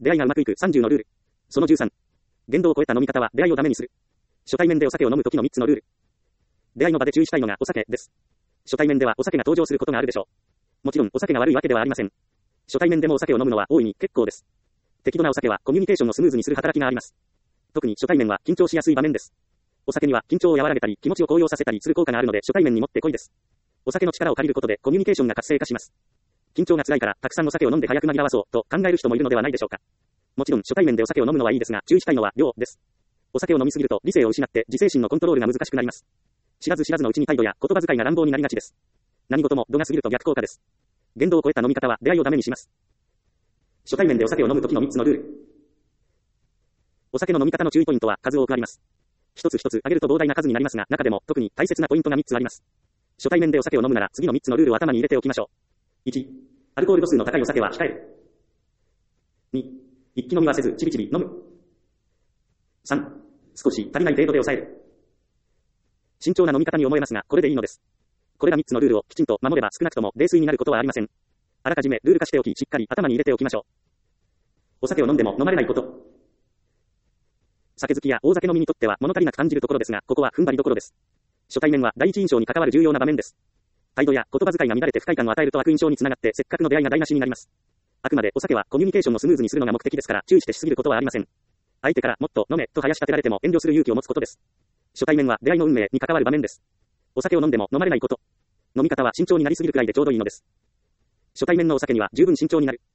出会いがうまくいく30のルール。その13。限度を超えた飲み方は出会いをダメにする。初対面でお酒を飲む時の3つのルール。出会いの場で注意したいのがお酒です。初対面ではお酒が登場することがあるでしょう。もちろんお酒が悪いわけではありません。初対面でもお酒を飲むのは大いに結構です。適度なお酒はコミュニケーションをスムーズにする働きがあります。特に初対面は緊張しやすい場面です。お酒には緊張を和らげたり気持ちを高揚させたりする効果があるので初対面にもってこいです。お酒の力を借りることでコミュニケーションが活性化します。緊張が辛いからたくさんお酒を飲んで早く紛らわそうと考える人もいるのではないでしょうか。もちろん初対面でお酒を飲むのはいいですが注意したいのは量です。お酒を飲みすぎると理性を失って自制心のコントロールが難しくなります。知らず知らずのうちに態度や言葉遣いが乱暴になりがちです。何事も度が過ぎると逆効果です。限度を超えた飲み方は出会いをダメにします。初対面でお酒を飲む時の3つのルール。お酒の飲み方の注意ポイントは数多くあります。一つ一つ挙げると膨大な数になりますが、中でも特に大切なポイントが3つあります。初対面でお酒を飲むなら次の3つのルールを頭に入れておきましょう。1、アルコール度数の高いお酒は控える。2、一気飲みはせずちびちび飲む。3、少し足りない程度で抑える。慎重な飲み方に思えますが、これでいいのです。これら3つのルールをきちんと守れば少なくとも泥酔になることはありません。あらかじめルール化しておき、しっかり頭に入れておきましょう。お酒を飲んでも飲まれないこと。酒好きや大酒飲みにとっては物足りなく感じるところですが、ここは踏ん張りどころです。初対面は第一印象に関わる重要な場面です。態度や言葉遣いが乱れて不快感を与えると悪印象につながってせっかくの出会いが台無しになります。あくまでお酒はコミュニケーションをスムーズにするのが目的ですから注意してしすぎることはありません。相手からもっと飲めと話しかけられても遠慮する勇気を持つことです。初対面は出会いの運命に関わる場面です。お酒を飲んでも飲まれないこと。飲み方は慎重になりすぎるくらいでちょうどいいのです。初対面のお酒には十分慎重になる。